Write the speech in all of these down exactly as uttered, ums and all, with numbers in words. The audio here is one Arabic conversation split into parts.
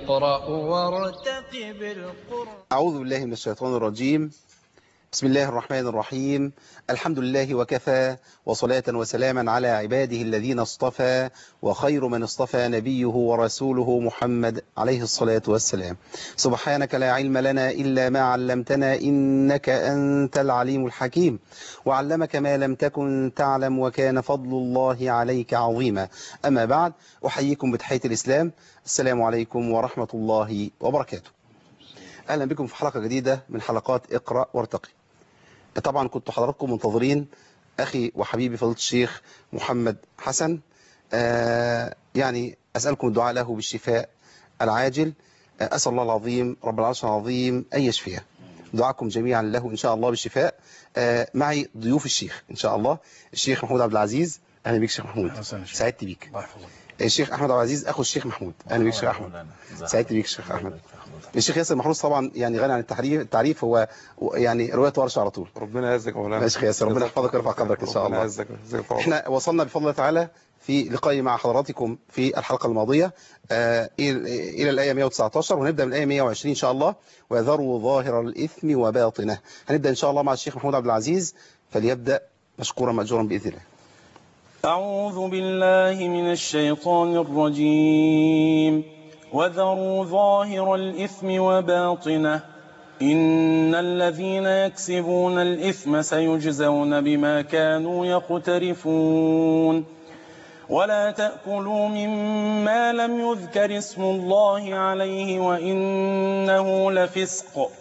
اقرأ وارتقب القرآن. أعوذ بالله من الشيطان الرجيم. بسم الله الرحمن الرحيم. الحمد لله وكفى، وصلاة وسلاما على عباده الذين اصطفى، وخير من اصطفى نبيه ورسوله محمد عليه الصلاة والسلام. سبحانك لا علم لنا إلا ما علمتنا إنك أنت العليم الحكيم، وعلمك ما لم تكن تعلم، وكان فضل الله عليك عظيما. أما بعد، أحييكم بتحية الإسلام. السلام عليكم ورحمة الله وبركاته. أهلا بكم في حلقة جديدة من حلقات اقرأ وارتقي. طبعا كنت حضراتكم منتظرين أخي وحبيبي فضيلة الشيخ محمد حسن، آه يعني أسألكم الدعاء له بالشفاء العاجل. آه أسأل الله العظيم رب العرش العظيم أن يشفيه. دعاكم جميعا له إن شاء الله بالشفاء. آه معي ضيوف الشيخ إن شاء الله، الشيخ محمود عبد العزيز. أهلا بك شيخ محمود، سعدت بيك. الشيخ أحمد عبد العزيز أخو الشيخ محمود. أهلا بك شيخ أحمد، سعدت بيك شيخ أحمد. الشيخ ياسر محروس طبعا يعني غني عن التعريف، التعريف هو يعني رواية ورش على طول. ربنا يعزك يا مولانا. يا شيخ ياسر، ربنا يحفظك ويرفع قدرك ان شاء الله. ربنا يعزك. احنا وصلنا بفضل الله تعالى في لقائي مع حضراتكم في الحلقة الماضية آه إلى الآية مئة وتسعة عشر، ونبدأ من الآية مئة وعشرين إن شاء الله. وذروا ظاهر الإثم وباطنه. هنبدأ إن شاء الله مع الشيخ محمود عبد العزيز، فليبدأ مشكورا مأجورا بإذن الله. أعوذ بالله من الشيطان الرجيم. وذروا ظاهر الإثم وباطنه إن الذين يكسبون الإثم سيجزون بما كانوا يقترفون. ولا تأكلوا مما لم يذكر اسم الله عليه وإنه لفسق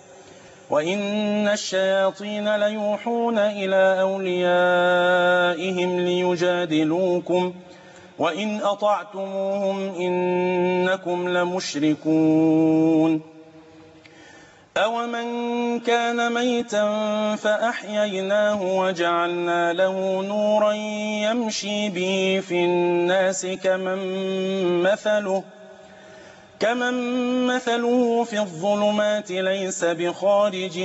وإن الشياطين ليوحون إلى أوليائهم ليجادلوكم وإن أطعتموهم إنكم لمشركون. أومن كان ميتا فأحييناه وجعلنا له نورا يمشي به في الناس كمن مثله كمن مثله في الظلمات ليس بخارج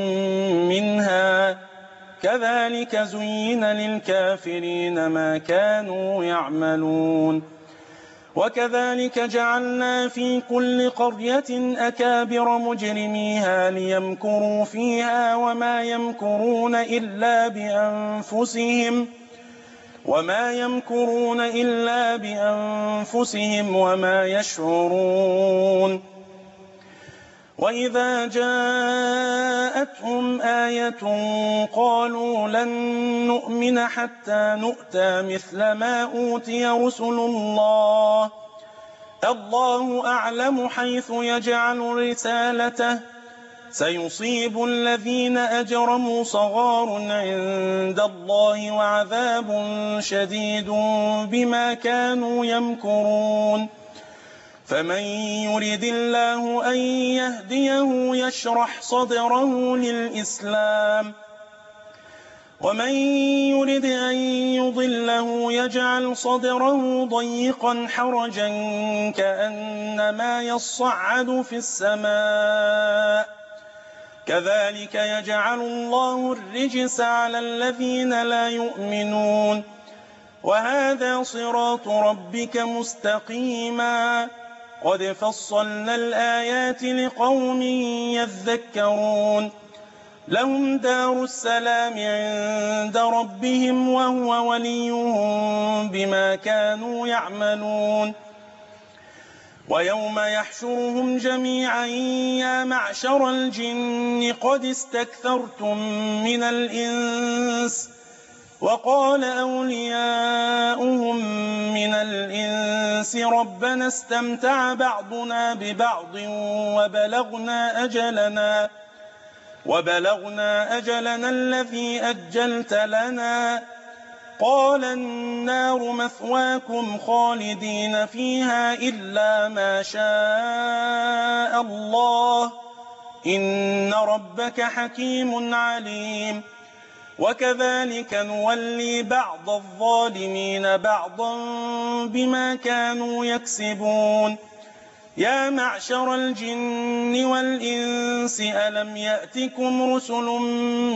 منها كذلك زين للكافرين ما كانوا يعملون. وكذلك جعلنا في كل قرية أكابر مجرميها ليمكروا فيها وما يمكرون إلا بأنفسهم وما يمكرون إلا بأنفسهم وما يشعرون. وإذا جاءتهم آية قالوا لن نؤمن حتى نؤتى مثل ما أوتي رسل الله الله أعلم حيث يجعل رسالته سيصيب الذين أجرموا صغار عند الله وعذاب شديد بما كانوا يمكرون. فمن يرد الله أن يهديه يشرح صدره للإسلام ومن يرد أن يضله يجعل صدره ضيقا حرجا كأنما يصعد في السماء كذلك يجعل الله الرجس على الذين لا يؤمنون. وهذا صراط ربك مستقيما قد فصلنا الآيات لقوم يذكرون. لهم دار السلام عند ربهم وهو وليهم بما كانوا يعملون. ويوم يحشرهم جميعا يا معشر الجن قد استكثرتم من الإنس وقال أولياؤهم من الإنس ربنا استمتع بعضنا ببعض وبلغنا أجلنا وبلغنا أجلنا الذي أجلت لنا قال النار مثواكم خالدين فيها إلا ما شاء الله إن ربك حكيم عليم. وكذلك نولي بعض الظالمين بعضا بما كانوا يكسبون. يا معشر الجن والإنس ألم يأتكم رسل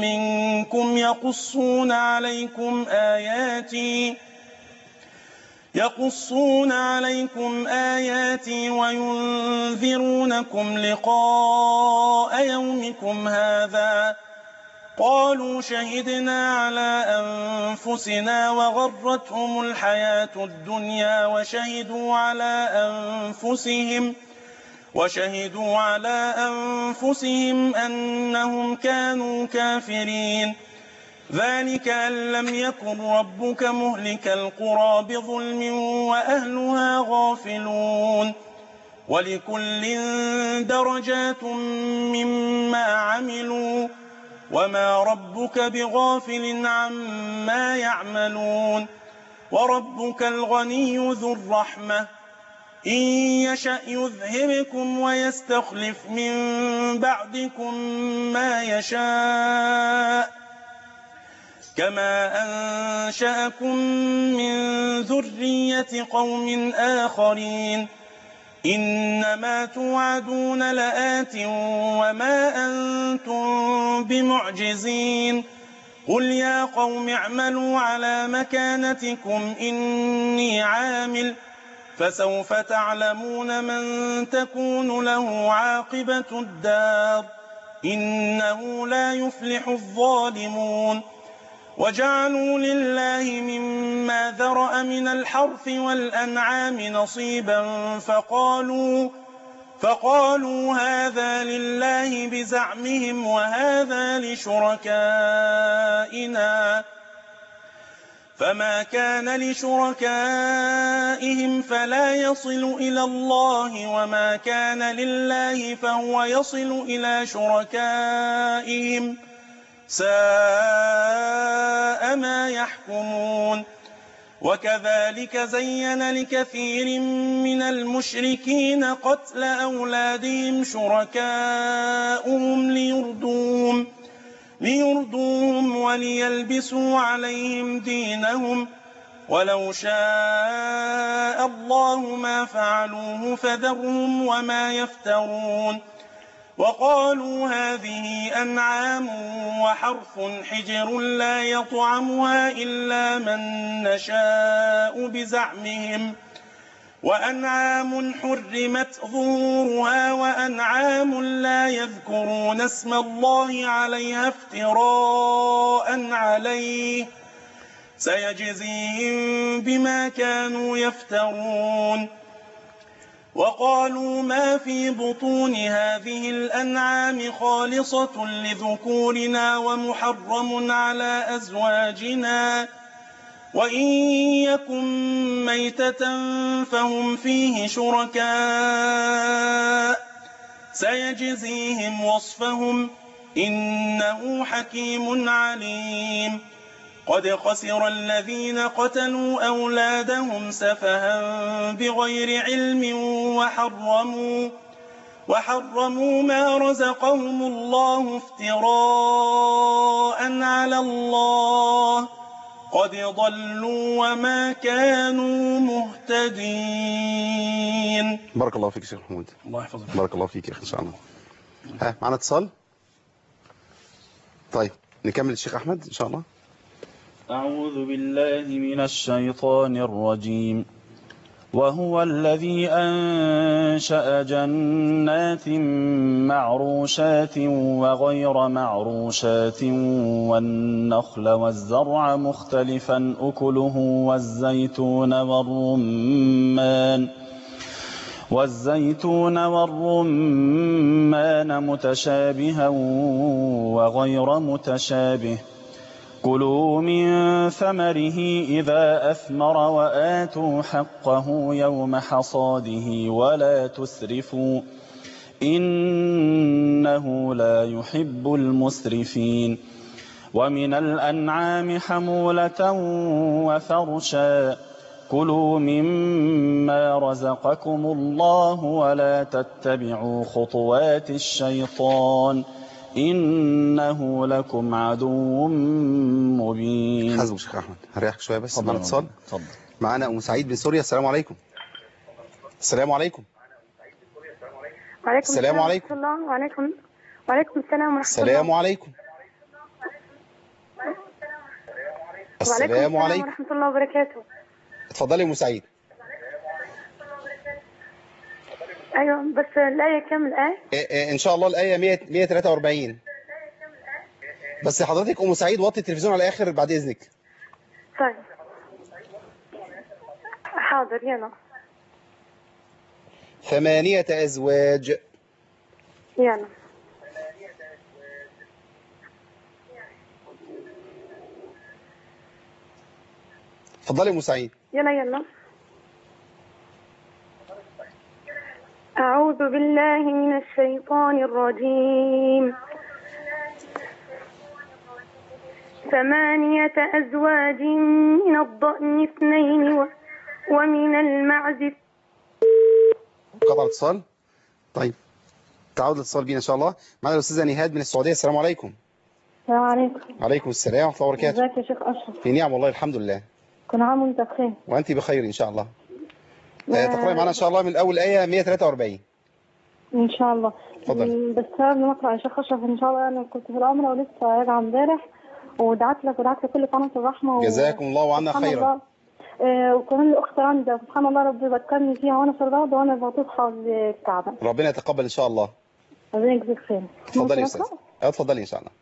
منكم يقصون عليكم آياتي يقصون عليكم آياتي وينذرونكم لقاء يومكم هذا قالوا شهدنا على أنفسنا وغرتهم الحياة الدنيا وشهدوا على أنفسهم وشهدوا على أنفسهم أنهم كانوا كافرين ذلك أن لم يكن ربك مهلك القرى بظلم وأهلها غافلون ولكل درجات مما عملوا وما ربك بغافل عما يعملون وربك الغني ذو الرحمة إن يشأ يذهبكم ويستخلف من بعدكم ما يشاء كما أنشأكم من ذرية قوم آخرين إنما توعدون لآت وما أنتم بمعجزين قل يا قوم اعملوا على مكانتكم إني عامل فسوف تعلمون من تكون له عاقبة الدار إنه لا يفلح الظالمون وجعلوا لله مما ذرأ من الحرث والأنعام نصيبا فقالوا فقالوا هذا لله بزعمهم وهذا لشركائنا فما كان لشركائهم فلا يصل إلى الله وما كان لله فهو يصل إلى شركائهم ساء ما يحكمون وكذلك زين لكثير من المشركين قتل أولادهم شركاؤهم ليردوهم ليردوهم وليلبسوا عليهم دينهم ولو شاء الله ما فعلوه فذرهم وما يفترون وقالوا هذه أنعام وحرث حجر لا يطعمها إلا من نشاء بزعمهم وأنعام حرمت ظهورها وأنعام لا يذكرون اسم الله عليها افتراء عليه سيجزيهم بما كانوا يفترون وقالوا ما في بطون هذه الأنعام خالصة لذكورنا ومحرم على أزواجنا وإن يكن ميتة فهم فيه شركاء سيجزيهم وصفهم إنه حكيم عليم قد خسر الذين قتلوا أولادهم سفها بغير علم وحرموا وحرموا ما رزقهم الله افتراء على الله قد ضلوا وما كانوا مهتدين. بارك الله فيك شيخ محمود. الله يحفظك. بارك الله فيك يا اخي ان شاء الله. ها معنا اتصال؟ طيب نكمل الشيخ احمد ان شاء الله. أعوذ بالله من الشيطان الرجيم. وهو الذي أنشأ جنات معروشات وغير معروشات والنخل والزرع مختلفا أكله والزيتون والرمان والزيتون والرمان متشابها وغير متشابه كلوا من ثمره إذا أثمر وآتوا حقه يوم حصاده ولا تسرفوا إنه لا يحب المسرفين ومن الأنعام حمولة وفرشا كلوا مما رزقكم الله ولا تتبعوا خطوات الشيطان إنه لكم عدو مبين. حسبك شيخ أحمد هريحك شوية بس. معنا اتصال. اتفضل. معنا أم سعيد من سوريا. السلام عليكم. السلام عليكم. وعليكم السلام عليكم. ورحمة الله. وعليكم وعليكم السلام ورحمة السلام الله. عليكم. وعليكم السلام عليكم ورحمة الله وبركاته. اتفضلي يا أم سعيد. أيوة بس الآية كام الآية؟ إيه إيه ان شاء الله الايه مية مية وتلاتة وأربعين. بس حضرتك ام سعيد وطي التلفزيون على الاخر بعد اذنك. طيب حاضر يلا. ثمانية ازواج. يلا اتفضلي يا ام سعيد. يلا يلا. أعوذ بالله من الشيطان الرجيم. ثمانية أزواج من الضأن اثنين و- ومن المعز. قطع الاتصال. طيب تعود الاتصال بينا ان شاء الله. معنا الاستاذه نهاد من السعوديه. السلام عليكم. السلام عليكم. وعليكم السلام ورحمه الله وبركاته. ازيك يا شيخ اشرف؟ في نعم والله الحمد لله. كل عام وانت بخير. وانت بخير ان شاء الله. آه تقرأي معنا ان شاء الله من اول ايه مية وتلاتة وأربعين. ان شاء الله. اتفضل. م، بس قبل ما اقرا يا شيخ اشرف ان شاء الله انا كنت في العمره ولسه راجعه امبارح ودعت لك ودعت لكل قناه الرحمه و... جزاكم الله وعنا سبحان خيرا. الله. آه وكمان الاخت رندا سبحان الله ربي ذكرني فيها وانا في الروضه وانا بطوفها الكعبه. ربنا يتقبل ان شاء الله. ربنا يجزيك خير. اتفضلي يا ممكن استاذ. أقرأ؟ اه اتفضلي ان شاء الله.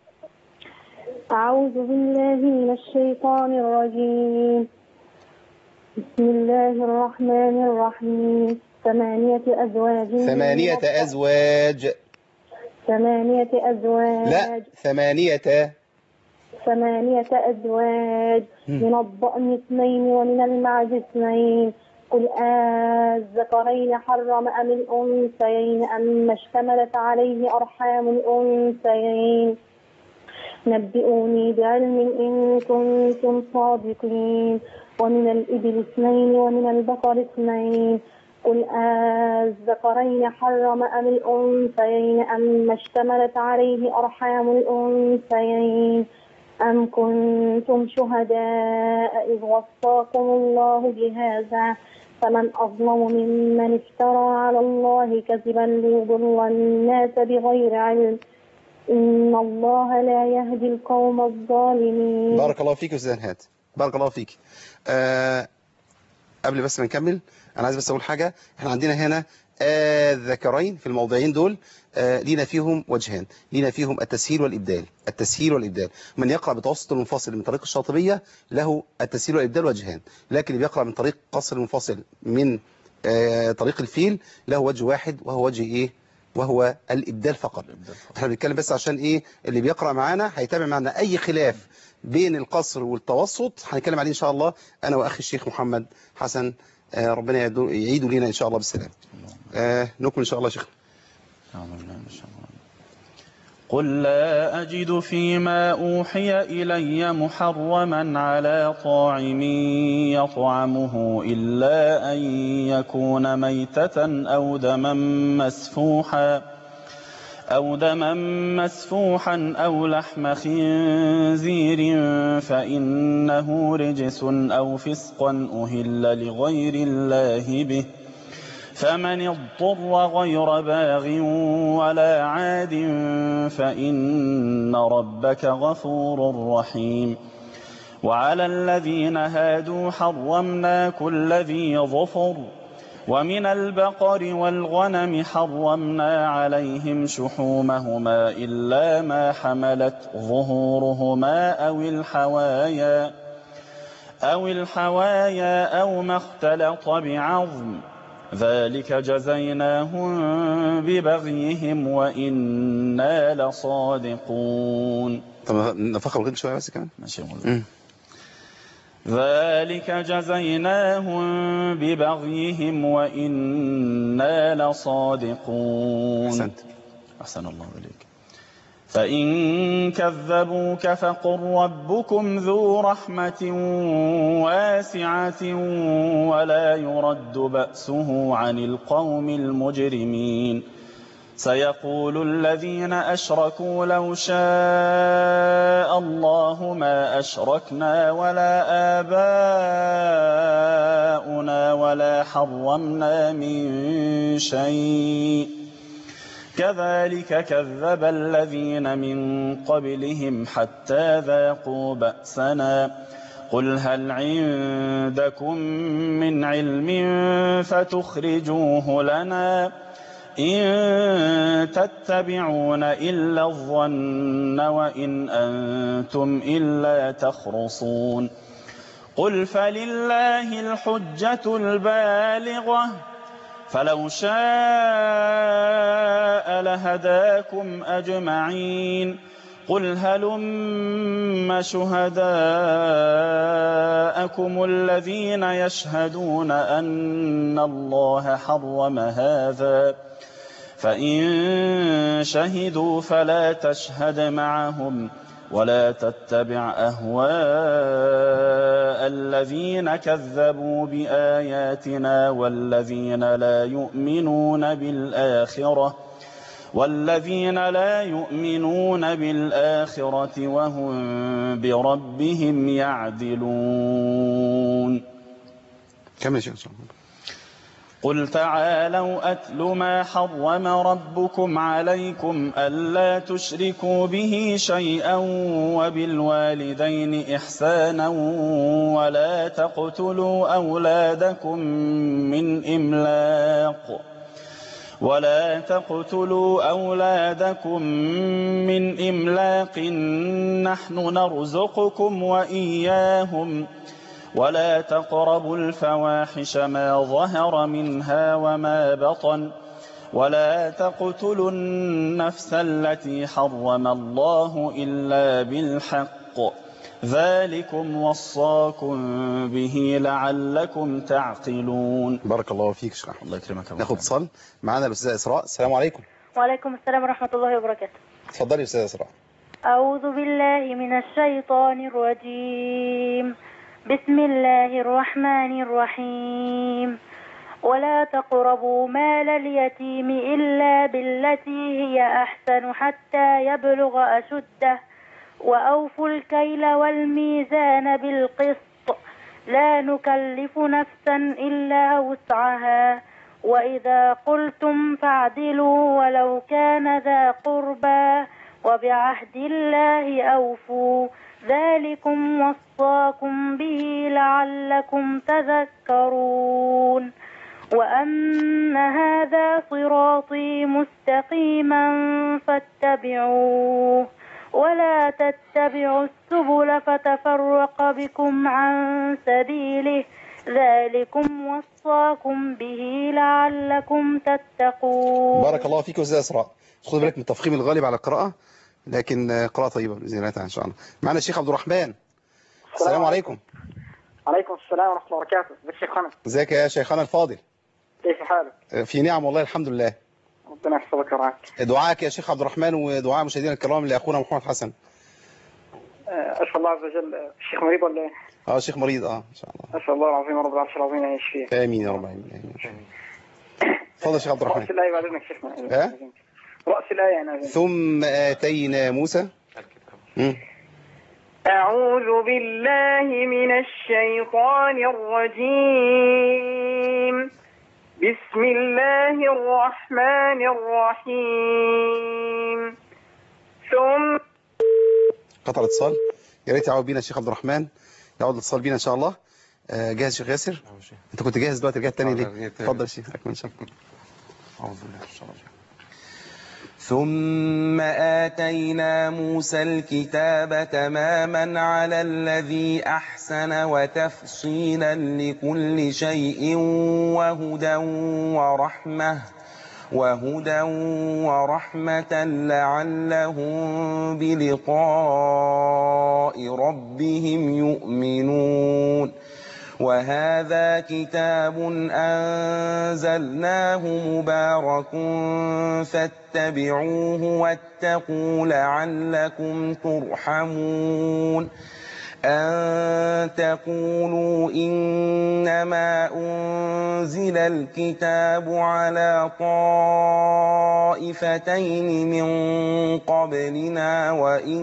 أعوذ بالله من الشيطان الرجيم. بسم الله الرحمن الرحيم. ثمانية أزواج. ثمانية أزواج. ثمانية أزواج. لا ثمانية. ثمانية أزواج من الضأن اثنين ومن المعز اثنين. قل الذكرين حرم أم الأنثيين أم اشتملت عليه أرحام الأنثيين نبئوني بعلم إن كنتم صادقين. ومن الإبل اثنين ومن البقر اثنين. قل الذكرين حرم أم الأنثيين أم اشتملت عليه أرحام الأنثيين أم كنتم شهداء إذ وصاكم الله بهذا فمن أظلم ممن افترى على الله كذبا ليضل الناس بغير علم إن الله لا يهدي القوم الظالمين. بارك الله فيك يا أستاذ نهاد. بارك الله فيك. آه قبل بس ما نكمل أنا عايز بس أقول حاجة. احنا عندنا هنا الذكرين في الموضعين دول آه لينا فيهم وجهان. لينا فيهم التسهيل والإبدال. التسهيل والإبدال. من يقرأ بتوسط المنفصل من طريق الشاطبية له التسهيل والإبدال وجهان. لكن اللي بيقرأ من طريق قصر المنفصل من آه طريق الفيل له وجه واحد وهو وجه إيه؟ وهو الإبدال فقط. احنا بنتكلم بس عشان إيه اللي بيقرأ معانا هيتابع معنا أي خلاف بين القصر والتوسط هنتكلم عليه إن شاء الله أنا وأخي الشيخ محمد حسن. آه ربنا يعيده لنا إن شاء الله بالسلام. آه نكمل إن شاء الله شيخ. قل لا أجد فيما أوحي إلي محرما على طاعم يطعمه إلا أن يكون ميتة أو دما مسفوحا أو دما مسفوحا أو لحم خنزير فإنه رجس أو فسقا أهل لغير الله به فمن اضطر غير باغ ولا عاد فإن ربك غفور رحيم. وعلى الذين هادوا حرمنا كل ذي ظفر ومن البقر والغنم حرمنا عليهم شحومهما إلا ما حملت ظهورهما أو الحوايا أو الحوايا أو ما اختلط بعظم ذلك جزيناهم ببغيهم وإنا لصادقون. طب نفخر الغد شوية بس كمان. ماشي. ذلك جزيناهم ببغيهم وإنا لصادقون. أحسنت. أحسن الله إليك. فإن كذبوك فقل ربكم ذو رحمة واسعة ولا يرد بأسه عن القوم المجرمين. سيقول الذين أشركوا لو شاء الله ما أشركنا ولا آباؤنا ولا حرمنا من شيء كذلك كذب الذين من قبلهم حتى ذاقوا بأسنا قل هل عندكم من علم فتخرجوه لنا إن تتبعون إلا الظن وإن أنتم إلا تخرصون قل فلله الحجة البالغة فلو شاء لهداكم أجمعين قل هلم شهداءكم الذين يشهدون أن الله حرم هذا فإن شهدوا فلا تشهد معهم ولا تتبع أهواء الذين كذبوا بآياتنا والذين لا يؤمنون بالآخرة والذين لا يؤمنون بالآخرة وهم بربهم يعدلون. كمل شيخ. قل تعالوا أتل ما حرم ربكم عليكم ألا تشركوا به شيئا وبالوالدين إحسانا ولا تقتلوا أولادكم من إملاق ولا تقتلوا أولادكم من إملاق نحن نرزقكم وإياهم ولا تقربوا الفواحش ما ظهر منها وما بطن ولا تقتلوا النفس التي حرم الله إلا بالحق ذلكم وصاكم به لعلكم تعقلون. بارك الله فيك شيخ. الله يكرمك. ناخد اتصال معانا الأستاذة إسراء. السلام عليكم. وعليكم السلام ورحمة الله وبركاته. اتفضلي يا أستاذة إسراء. أعوذ بالله من الشيطان الرجيم. بسم الله الرحمن الرحيم. ولا تقربوا مال اليتيم إلا بالتي هي أحسن حتى يبلغ أشده وأوفوا الكيل والميزان بالقسط لا نكلف نفسا إلا وسعها وإذا قلتم فاعدلوا ولو كان ذا قربى وبعهد الله أوفوا ذلكم وصاكم به لعلكم تذكرون وأن هذا صراطي مستقيما فاتبعوه ولا تتبعوا السبل فتفرق بكم عن سبيله ذلكم وصاكم به لعلكم تتقون. بارك الله فيك يا أستاذة إسراء. خذ بالك من التفخيم الغالب على القراءة لكن قراءة طيبة بإذن الله تعالى إن شاء الله. معنا الشيخ عبد الرحمن. السلام عليكم. عليكم السلام ورحمة الله وبركاته. ازيك يا شيخنا؟ ازيك يا شيخنا الفاضل؟ كيف حالك؟ في نعم والله الحمد لله. ربنا يحفظك ويرعاك. دعائك يا شيخ عبد الرحمن ودعاء مشاهدينا الكرام لأخونا محمد حسن. أسأل الله عز وجل. الشيخ مريض ولا ايه؟ اه الشيخ مريض اه ان شاء الله. أسأل الله العظيم رب العرش العظيم أن يشفيه. آمين يا رب العالمين. اتفضل يا شيخ عبد الرحمن. رأس الآية بعد إذنك شيخنا. ها؟ رأس الآية أنا. ثم آتينا موسى. أعوذ بالله من الشيطان الرجيم. بسم الله الرحمن الرحيم. ثم قطع الاتصال. يا ريت يعود بينا الشيخ عبد الرحمن، يعود الاتصال بينا ان شاء الله. جاهز شيخ ياسر؟ انت كنت جاهز دلوقتي رجعت تاني ليه؟ اتفضل يا شيخ اكمل ان شاء الله. اعوذ بالله من الشيطان الرجيم. ثم آتينا موسى الكتاب تماما على الذي أحسن وتفصيلا لكل شيء وهدى ورحمة وهدى ورحمة لعلهم بلقاء ربهم يؤمنون. وهذا كتاب أنزلناه مبارك فاتبعوه واتقوا لعلكم ترحمون. أن تقولوا إنما أنزل الكتاب على طائفتين من قبلنا وإن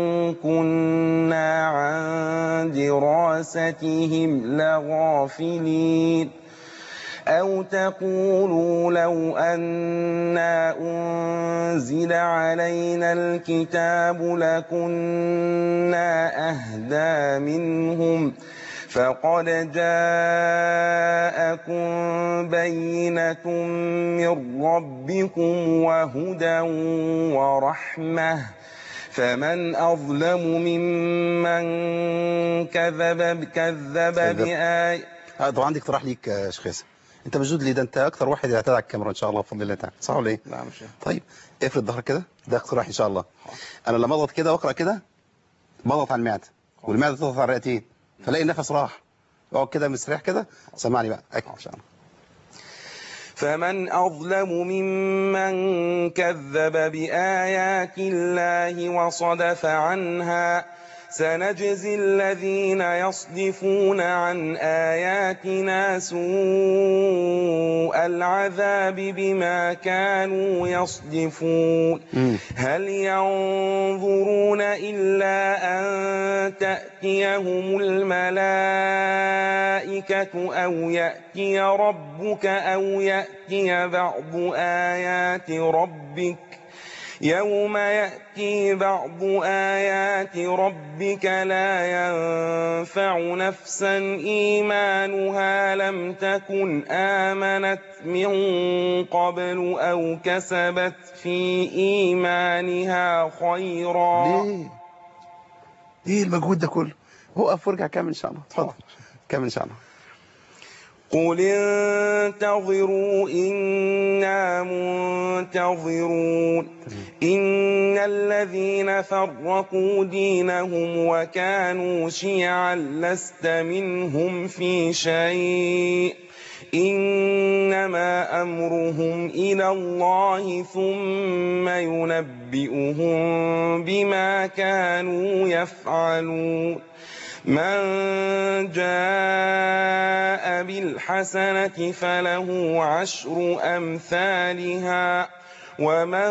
كنا عن دراستهم لغافلين. أو تقولوا لو أنا أنزل علينا الكتاب لكنا أهدى منهم فقد جاءكم بينة من ربكم وهدى ورحمة فمن أظلم ممن كذب كذب بآية. طبعا عندي اقتراح ليك يا شيخ ياسر، انت موجود لي ده، انت اكتر واحد يعتاد على الكاميرا ان شاء الله بفضل الله تعالى، صح ولا ايه؟ نعم شيخ. طيب افرد ظهرك كده، ده اقتراح ان شاء الله. انا لما اضغط كده واقرا كده بضغط على المعده والمعده تضغط على الرئتين فلاقي النفس راح، اقعد كده مستريح كده، سمعني بقى اكمل ان شاء الله. فمن أظلم ممن كذب بآيات الله وصدف عنها سنجزي الذين يصدفون عن آياتنا سوء العذاب بما كانوا يصدفون. هل ينظرون إلا أن تأتيهم الملائكة أو يأتي ربك أو يأتي بعض آيات ربك يوم يأتي بعض آيات ربك لا ينفع نفسا إيمانها لم تكن آمنت من قبل أو كسبت في إيمانها خيرا. ليه؟ ايه المجهود ده كله؟ وقف وارجع كمل ان شاء الله، اتفضل كمل ان شاء الله. قل انتظروا إنا منتظرون إن الذين فرقوا دينهم وكانوا شيعا لست منهم في شيء إنما أمرهم إلى الله ثم ينبئهم بما كانوا يفعلون. من جاء بالحسنة فله عشر أمثالها ومن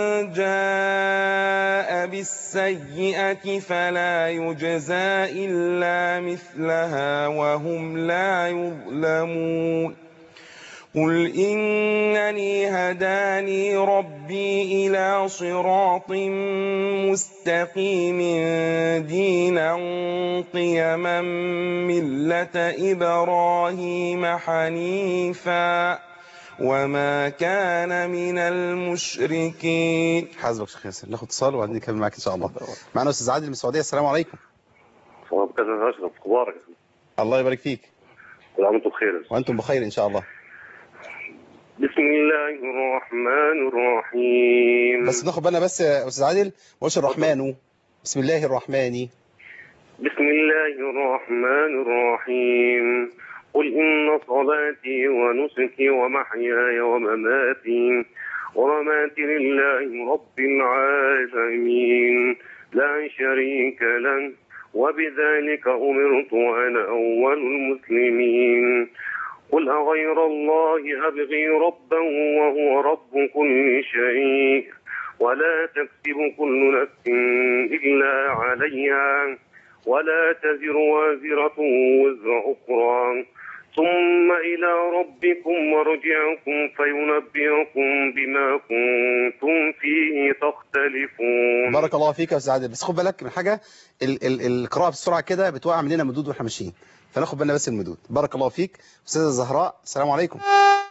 جاء بالسيئة فلا يجزى إلا مثلها وهم لا يظلمون. قل إنني هداني ربي إلى صراط مستقيم دينا قيما ملة إبراهيم حنيفا وما كان من المشركين. حاسبك شيخ ياسر، ناخد اتصال وبعدين نكمل معاك ان شاء الله. معنا استاذ عادل من السعوديه، السلام عليكم. صباح الخير اشرف، اخبارك؟ الله يبارك فيك. كل عام وانتم بخير. وانتم بخير ان شاء الله. بسم الله الرحمن الرحيم. بس ناخد بالنا بس يا استاذ عادل، وش الرحمن؟ بسم الله الرحمن. بسم الله الرحمن الرحيم. قل إن صلاتي ونسكي ومحياي ومماتي ومماتي لله رب العالمين لا شريك له وبذلك أمرت وأنا أول المسلمين. قل أغير الله أبغي ربا وهو رب كل شيء ولا تكسب كل نفس إلا عليها ولا تزر وازرة وزر أخرى ثم إلى ربكم مرجعكم فينبئكم بما كنتم فيه تختلفون. بارك الله فيك يا استاذ عادل، بس خد بالك من حاجه، ال ال القراءه بسرعه كده بتوقع مننا مدود واحنا ماشيين، فناخد بالنا بس المدود. بارك الله فيك. استاذه الزهراء السلام عليكم.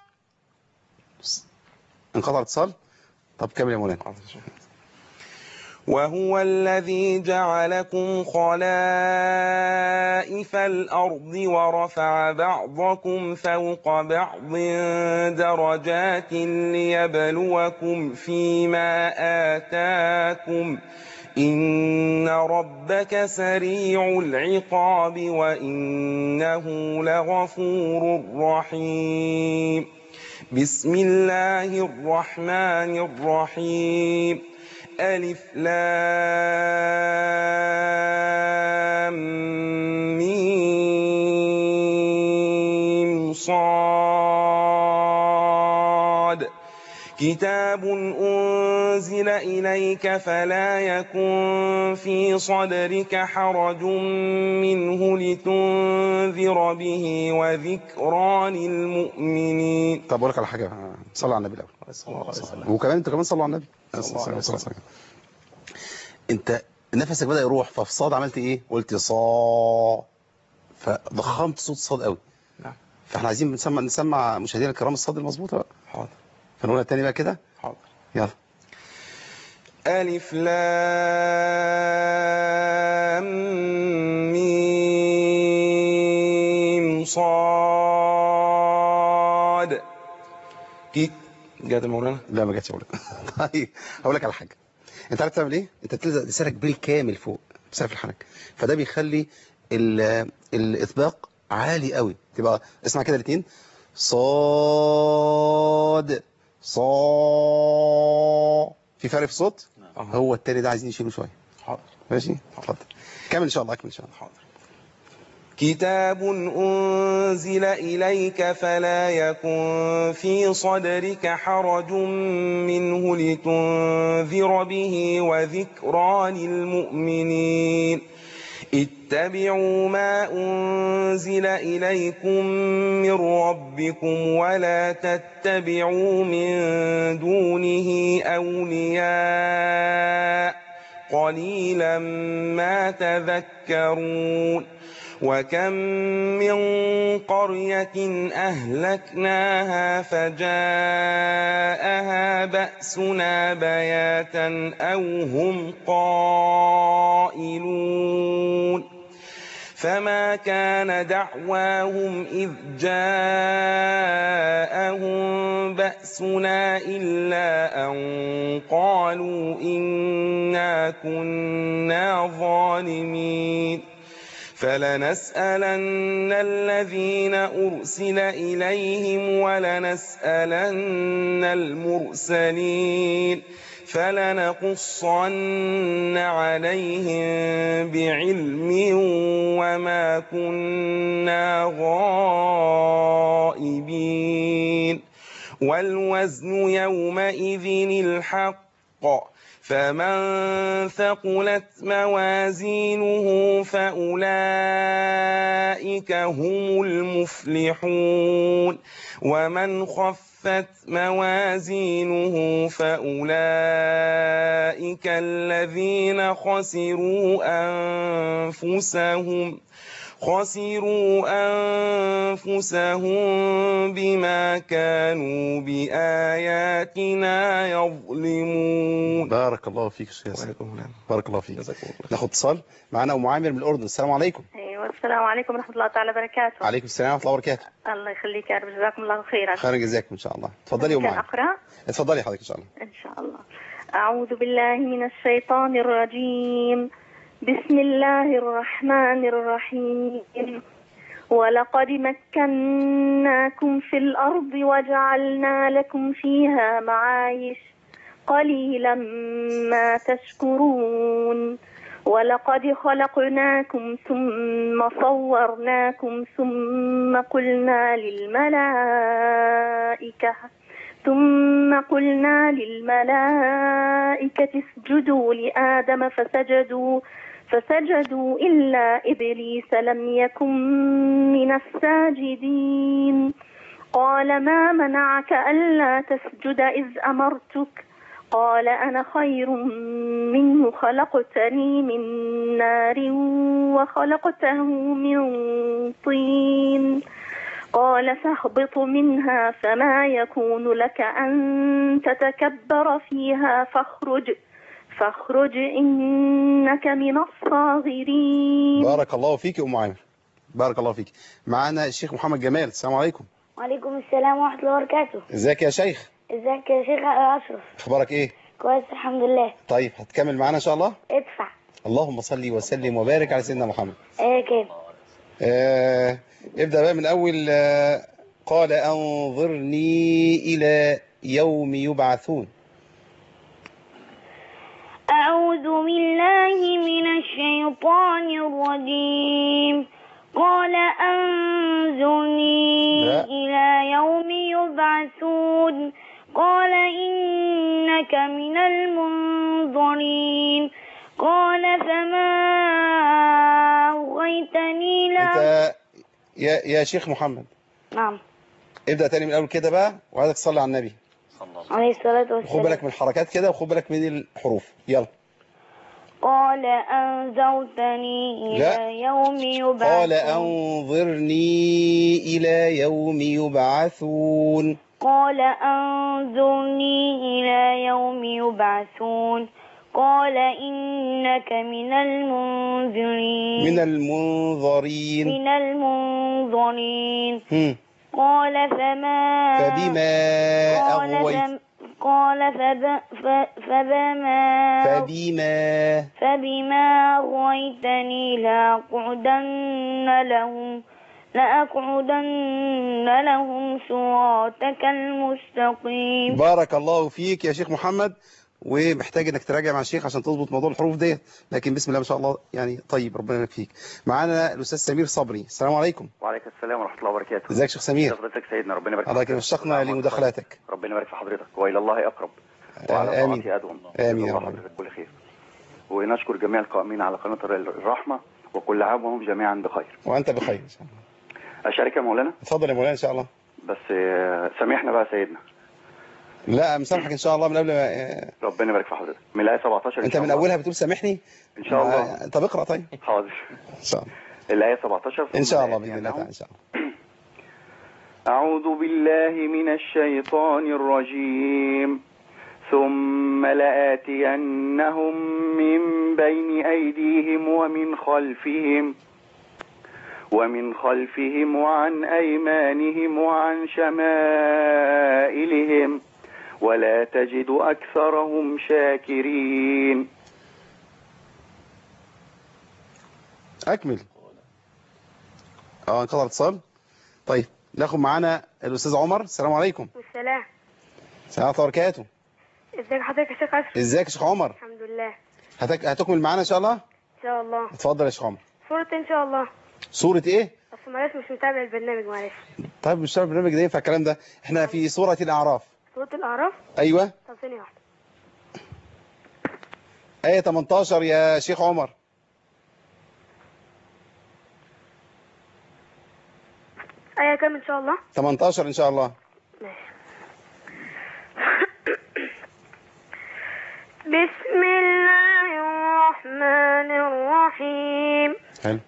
انقطع الاتصال. طب كمل يا مولانا. وهو الذي جعلكم خلائف الأرض ورفع بعضكم فوق بعض درجات ليبلوكم فيما آتاكم إن ربك سريع العقاب وإنه لغفور رحيم. بسم الله الرحمن الرحيم. ألف لام ميم صاد كتاب أنزل إليك فلا يكن في صدرك حرج منه لتنذر به وذكرى للمؤمنين. طب أقول لك على حاجة، صلى على النبي الأول. وكمان أنت كمان صلوا على النبي. أنت نفسك بدأ يروح، ففي صاد عملت إيه؟ قلت صا، فضخمت صوت الصاد قوي. نعم. فاحنا عايزين نسمع نسمع مشاهدينا الكرام الصاد المظبوطه بقى. حاضر. فنقولها تاني بقى كده. حاضر. يلا. ألف لام ميم صاد. كيك جات المولانا؟ لا ما جاتش. اقول لك طيب هقول لك على حاجه. انت عارف تعمل ايه؟ انت بتلزق لسانك بالكامل فوق بسقف الحنك، فده بيخلي الاطباق عالي قوي. تبقى اسمع كده الاثنين صاد صاد. في فرق في الصوت؟ هو التاني ده عايزين نشيله شويه. حاضر. ماشي اتفضل كمل ان شاء الله. اكمل ان شاء الله. حاضر. كتاب أنزل إليك فلا يكن في صدرك حرج منه لتنذر به وذكرى للمؤمنين. اتبعوا ما أنزل إليكم من ربكم ولا تتبعوا من دونه أولياء قليلا ما تذكرون. وكم من قرية أهلكناها فجاءها بأسنا بياتا أو هم قائلون. فما كان دعواهم إذ جاءهم بأسنا إلا أن قالوا إنا كنا ظالمين. فلنسألن الذين أرسل إليهم ولنسألن المرسلين فلنقصن عليهم بعلم وما كنا غائبين. والوزن يومئذ الحق فمن ثقلت موازينه فأولئك هم المفلحون. ومن خفت موازينه فأولئك الذين خسروا أنفسهم خسروا أنفسهم بما كانوا بآياتنا يظلمون. بارك الله فيك شيخ ياسر. بارك الله فيك. ناخد اتصال معانا أم عامر من الأردن. السلام عليكم. ايوه السلام عليكم ورحمة الله تعالى وبركاته. عليكم السلام ورحمة الله وبركاته. الله يخليك يا رب، جزاكم الله خيرا. خيرا جزاكم إن شاء الله. اتفضلي يا أم عامر. أقرأ؟ اتفضلي حضرتك إن شاء الله. إن شاء الله. أعوذ بالله من الشيطان الرجيم. بسم الله الرحمن الرحيم. ولقد مكناكم في الأرض وجعلنا لكم فيها معايش قليلا ما تشكرون. ولقد خلقناكم ثم صورناكم ثم قلنا للملائكة ثم قلنا للملائكة اسجدوا لآدم فسجدوا فسجدوا إلا إبليس لم يكن من الساجدين. قال ما منعك ألا تسجد إذ أمرتك؟ قال أنا خير منه خلقتني من نار وخلقته من طين. قال فاهبط منها فما يكون لك أن تتكبر فيها فاخرج فاخرج إنك من الصاغرين. بارك الله فيك يا أم عامر. بارك الله فيك. معانا الشيخ محمد جمال. السلام عليكم. وعليكم السلام ورحمة الله وبركاته. ازيك يا شيخ؟ ازيك يا شيخ أشرف؟ اخبارك ايه؟ كويس الحمد لله. طيب هتكمل معانا ان شاء الله؟ ادفع. اللهم صل وسلم وبارك على سيدنا محمد. ايه كده. آه ابدأ بقى من اول. آه قال انظرني الى يوم يبعثون. أعوذ بالله من الشيطان الرجيم. قال أنظرني لا. إلى يوم يبعثون. قال إنك من المنظرين. قال فما أغويتني لا. انت يا يا شيخ محمد. نعم. ابدأ تاني من الاول كده بقى وعايزك تصلي على النبي عليه الصلاة والسلام. خد بالك من الحركات كده وخد بالك من الحروف. يلا. قال أنذرتني لا. إلى يوم يبعثون قال أنظرني إلى يوم يبعثون قال أنظرني إلى يوم يبعثون قال إنك من المنذرين من المنظرين من المنظرين هم. قال فما فبما قال أغويت فم- قال فب ف- فبما فبما فبما أغويتني لأقعدن لهم لأقعدن لهم صراطك المستقيم. بارك الله فيك يا شيخ محمد، ومحتاج انك تراجع مع الشيخ عشان تظبط موضوع الحروف ديت، لكن بسم الله ما شاء الله يعني طيب، ربنا يبارك فيك. معانا الاستاذ سمير صبري. السلام عليكم. وعليكم السلام ورحمه الله وبركاته. ازيك يا شيخ سمير؟ حضرتك سيدنا، ربنا يبارك الله يكرمك، اشتقنا لمداخلاتك. ربنا يبارك في حضرتك، والى الله اقرب وعلى آمين. طاعته ادوم. آمين يا الله رب. حضرتك كل خير. ونشكر جميع القائمين على قناه الرحمه، وكل عام وهم جميعا بخير. وانت بخير ان شاء الله. اشارك يا مولانا؟ اتفضل يا مولانا ان شاء الله. بس آه، سامحنا بقى سيدنا. لا مسامحك ان شاء الله من قبل ما ربنا يبارك في حضرتك. من الايه سبعتاشر. انت من اولها بتقول سامحني ان شاء الله. طب اقرا طيب. حاضر ان شاء الله. الايه سبعتاشر ان شاء الله باذن الله تعالى ان شاء الله. أعوذ بالله من الشيطان الرجيم. ثم لآتينهم من بين أيديهم ومن خلفهم ومن خلفهم وعن أيمانهم وعن شمائلهم ولا تجد أكثرهم شاكرين. أكمل. اه انقطع الاتصال. طيب ناخد معانا الأستاذ عمر. السلام عليكم. السلام. السلام عليكم وبركاته. ازيك حضرتك يا شيخ أشرف؟ ازيك يا شيخ عمر؟ الحمد لله. هتك... هتكمل معانا إن شاء الله؟ إن شاء الله. اتفضل يا شيخ عمر. سورة إن شاء الله. سورة إيه؟ بس معلش مش متابع البرنامج معلش. طيب مش عارف البرنامج ده ينفع الكلام ده؟ احنا في سورة الأعراف. سورة الأعراف؟ أيوه. طب ثانية واحدة. آية تمنتاشر يا شيخ عمر. آية كام إن شاء الله؟ تمنتاشر إن شاء الله. ماشي. بسم الله الرحمن الرحيم. حلو.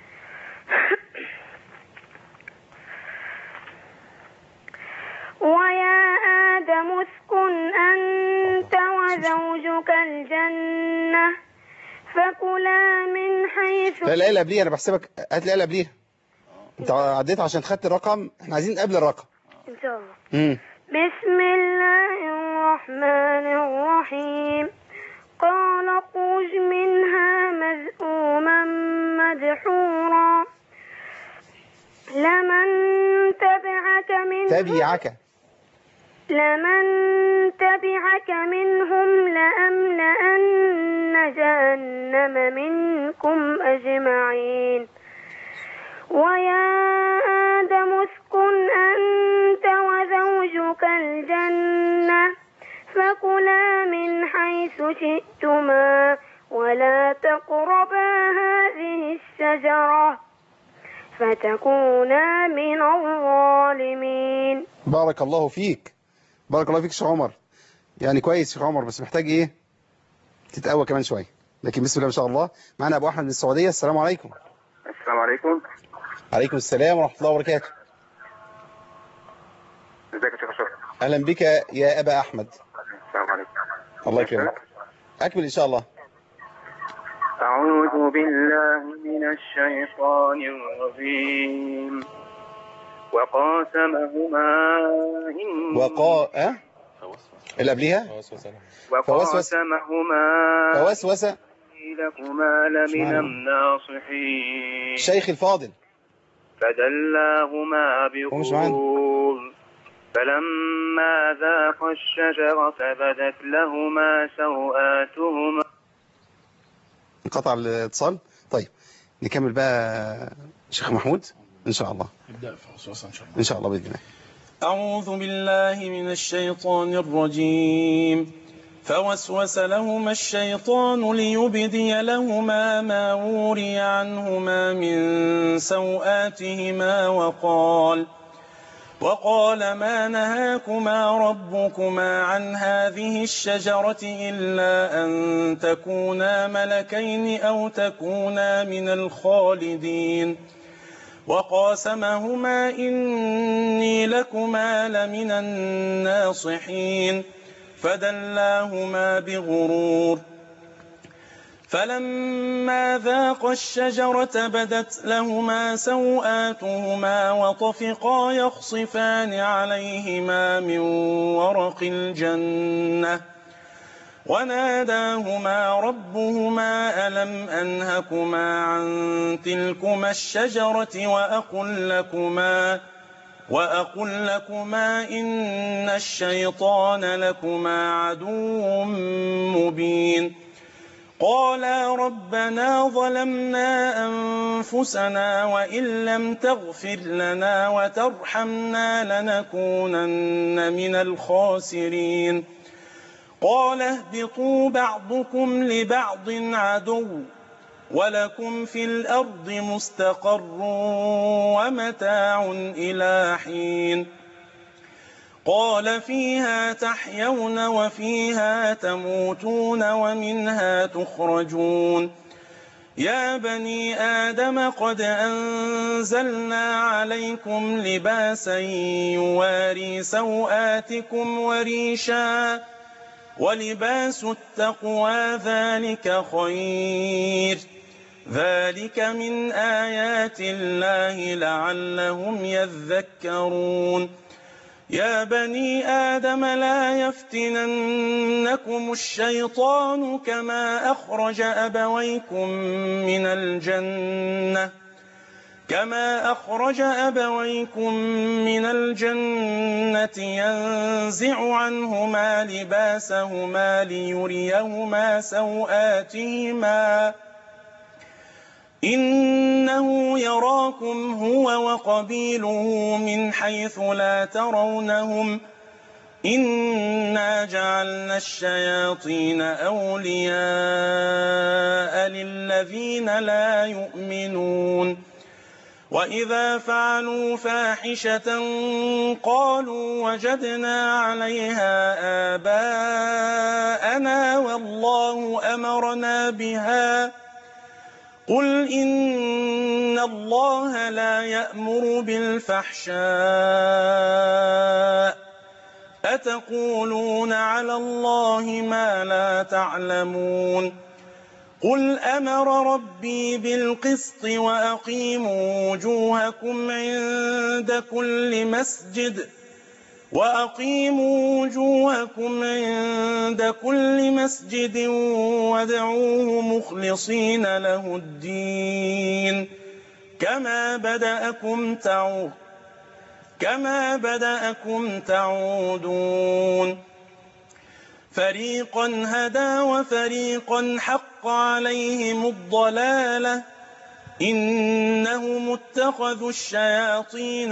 ويا آدم اسكن أنت وزوجك الجنة فكلا من حيث. لا الآية اللي قبليها أنا بحسبك، هات الآية اللي قبليها. أنت عديت عشان خدت الرقم، احنا عايزين قبل الرقم. إن شاء الله. امم بسم الله الرحمن الرحيم. قال اخرج منها مذءوما مدحورا لمن تبعك منهم تبعك لمن تبعك منهم لأملأن جهنم منكم أجمعين. ويا آدم اسكن أنت وزوجك الجنة فكلا من حيث شئتما ولا تقربا هذه الشجرة فتكونا من الظالمين. بارك الله فيك. بارك الله فيك شيخ عمر. يعني كويس شيخ عمر، بس محتاج ايه تتقوى كمان شويه، لكن بسم الله ما شاء الله. معنا ابو احمد من السعوديه. السلام عليكم. السلام عليكم. عليكم السلام ورحمه الله وبركاته. ازيك يا شيخ أشرف؟ اهلا بك يا ابا احمد. السلام عليكم. الله يكرمك. اكمل ان شاء الله. أعوذ بالله من الشيطان الرجيم. وقاسمهما إن وقا أه؟ اللي قبليها وقاسمهما فوسوس لكما لمن الناصحين. الشيخ الفاضل. فدلاهما بغرور فلما ذاقا الشجرة بدت لهما سوآتهما. انقطع الاتصال. طيب نكمل بقى شيخ محمود ان شاء الله. نبدأ في وسوسة ان شاء الله. ان شاء الله باذن الله. أعوذ بالله من الشيطان الرجيم. فوسوس لهما الشيطان ليبدي لهما ما وري عنهما من سوآتهما وقال وقال ما نهاكما ربكما عن هذه الشجرة إلا أن تكونا ملكين أو تكونا من الخالدين وقاسمهما إني لكما لمن الناصحين فدلاهما بغرور فلما ذاقا الشجرة بدت لهما سوآتهما وطفقا يخصفان عليهما من ورق الجنة وناداهما ربهما ألم أنهكما عن تلكما الشجرة وأقل لكما وأقل لكما إن الشيطان لكما عدو مبين قالا ربنا ظلمنا أنفسنا وإن لم تغفر لنا وترحمنا لنكونن من الخاسرين قال اهبطوا بعضكم لبعض عدو ولكم في الأرض مستقر ومتاع إلى حين قال فيها تحيون وفيها تموتون ومنها تخرجون يا بني آدم قد أنزلنا عليكم لباسا يواري سوآتكم وريشا ولباس التقوى ذلك خير ذلك من آيات الله لعلهم يذكرون يا بني آدم لا يفتننكم الشيطان كما أخرج أبويكم من الجنة كما أخرج أبويكم من الجنة ينزع عنهما لباسهما ليريهما سوآتهما إنه يراكم هو وقبيله من حيث لا ترونهم إنا جعلنا الشياطين أولياء للذين لا يؤمنون وإذا فعلوا فاحشة قالوا وجدنا عليها آباءنا والله أمرنا بها قل إن الله لا يأمر بالفحشاء أتقولون على الله ما لا تعلمون قل أمر ربي بالقسط وأقيموا وجوهكم عند كل مسجد وأقيموا وجوهكم عند كل مسجد وادعوه مخلصين له الدين كما بدأكم تعود كما بدأكم تعودون فريقا هدى وفريقا حق عليهم الضلالة إنهم اتخذوا الشياطين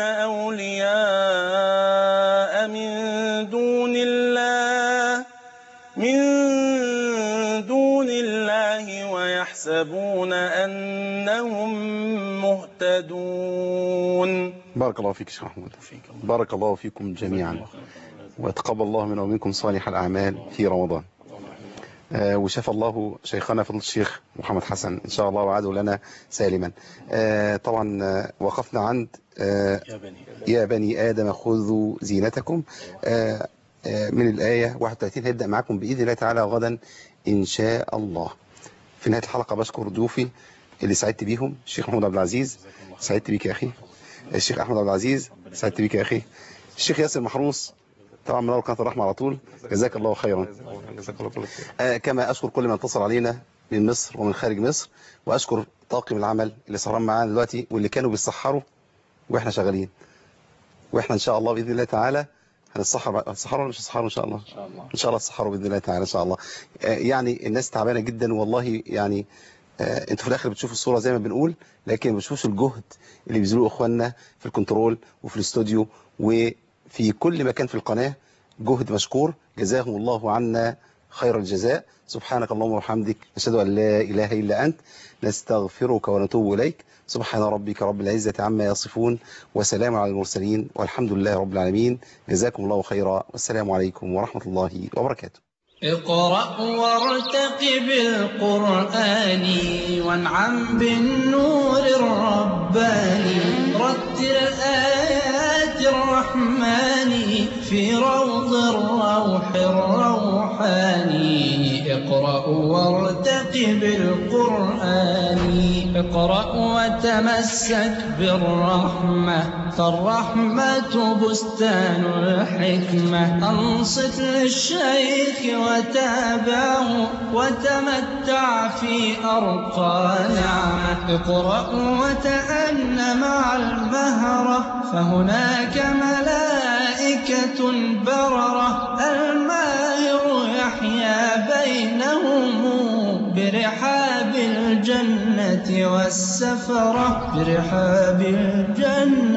أولياء من دون الله من دون الله ويحسبون أنهم مهتدون. بارك الله فيك شيخ محمود، بارك الله فيكم جميعا، وتقبل الله منا ومنكم صالح الأعمال في رمضان. آه وشاف الله شيخنا فضل الشيخ محمد حسن إن شاء الله وعاده لنا سالما. آه طبعا آه وقفنا عند آه يا, بني. يا بني آدم خذوا زينتكم آه آه من الآية واحد وثلاثين. هيبدأ معكم بإذن الله تعالى غدا إن شاء الله. في نهاية الحلقة بشكر ضيوفي اللي سعدت بيهم، الشيخ محمود عبد العزيز سعدت بيك يا أخي، الشيخ أحمد عبد العزيز سعدت بيك يا أخي، الشيخ ياسر محروس طبعا من قناة الرحمة على طول، جزاك الله خيرا. آه كما أشكر كل من اتصل علينا من مصر ومن خارج مصر، وأشكر طاقم العمل اللي سهران معانا دلوقتي واللي كانوا بيسحروا وإحنا شغالين، وإحنا إن شاء الله بإذن الله تعالى هنسحر. هنسحروا ولا مش هنسحروا إن شاء الله؟ إن شاء الله تسحروا بإذن الله تعالى إن شاء الله. آه يعني الناس تعبانة جدا والله، يعني آه انتوا في الآخر بتشوفوا الصورة زي ما بنقول، لكن ما بتشوفوش الجهد اللي بيبذلوه إخواننا في الكنترول وفي الاستوديو وفي كل مكان في القناة. جهد مشكور، جزاهم الله عنا خير الجزاء. سبحانك اللهم وبحمدك، نشهد أن لا إله إلا أنت، نستغفرك ونتوب إليك. سبحان ربك رب العزة عما يصفون، وسلام على المرسلين، والحمد لله رب العالمين. جزاكم الله خيرا، والسلام عليكم ورحمة الله وبركاته. اقرأ وارتقب القرآن وانعم بالنور الرباني، رتل آيات الرحمن في روض الروح الروحاني. اقرأ وارتقب القرآن، اقرأ وتمسك بالرحمة، فالرحمة بستان الحكمة. أنصت للشيخ وتابعه وتمتع في أرقى نعمة. اقرأ وتأن مع المهرة، فهناك ملائكة بررة. الماهر يحيا بينهم برحاب الجنة والسفرة، برحاب الجنة